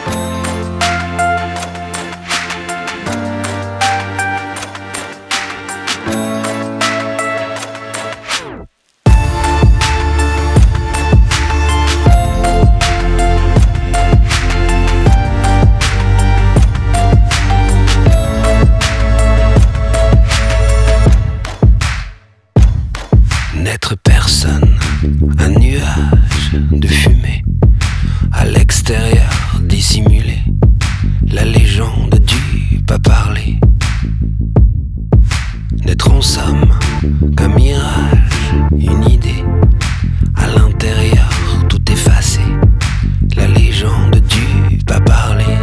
N'être personne, un nuage de fumée, à l'extérieur dissimulé, la légende du pas parler. N'être en somme qu'un mirage, une idée, à l'intérieur tout effacé, la légende du pas parler.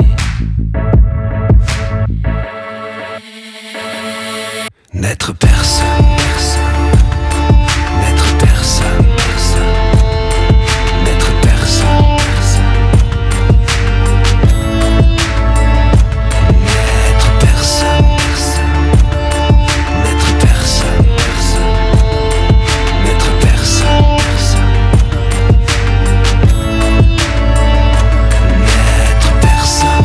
N'être personne, personne. N'être personne, personne. N'être personne, personne. N'être personne, personne. N'être personne, personne. N'être personne, personne. N'être personne.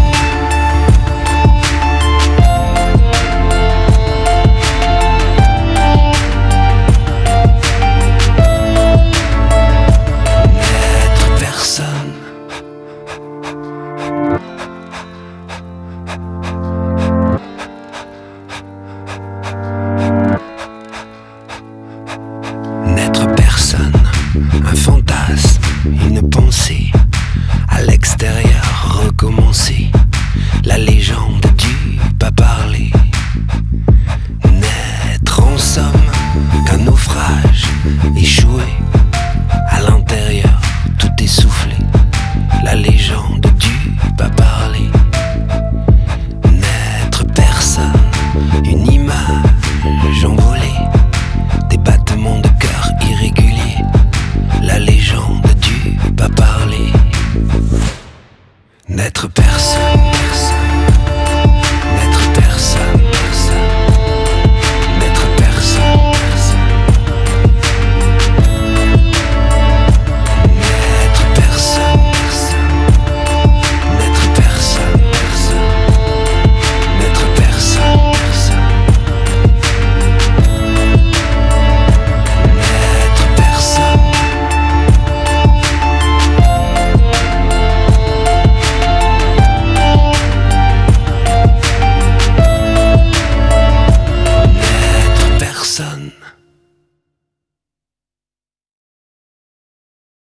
N'être personne, un fantasme, une pensée, à l'extérieur recommencer, la légende du pas parler. N'être en somme qu'un naufrage, échoué, à l'intérieur tout essoufflé, la légende du pas parler. N'être personne, une image envolée, des battements de cœur irréguliers, la légende du pas parler. N'être personne.